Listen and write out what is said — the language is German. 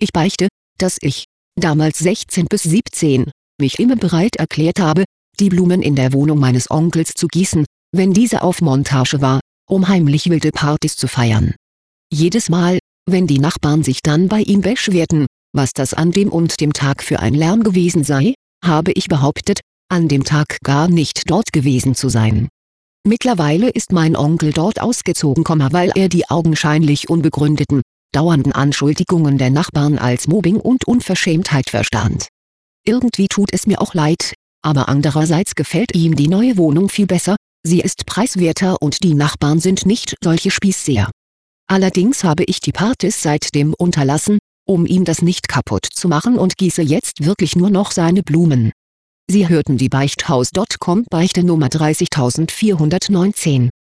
Ich beichte, dass ich, damals 16 bis 17, mich immer bereit erklärt habe, die Blumen in der Wohnung meines Onkels zu gießen, wenn diese auf Montage war, um heimlich wilde Partys zu feiern. Jedes Mal, wenn die Nachbarn sich dann bei ihm beschwerten, was das an dem und dem Tag für ein Lärm gewesen sei, habe ich behauptet, an dem Tag gar nicht dort gewesen zu sein. Mittlerweile ist mein Onkel dort ausgezogen, weil er die augenscheinlich unbegründeten, dauernden Anschuldigungen der Nachbarn als Mobbing und Unverschämtheit verstand. Irgendwie tut es mir auch leid, aber andererseits gefällt ihm die neue Wohnung viel besser, sie ist preiswerter und die Nachbarn sind nicht solche Spießseher. Allerdings habe ich die Partys seitdem unterlassen, um ihm das nicht kaputt zu machen, und gieße jetzt wirklich nur noch seine Blumen. Sie hörten die Beichthaus.com Beichte Nummer 30419.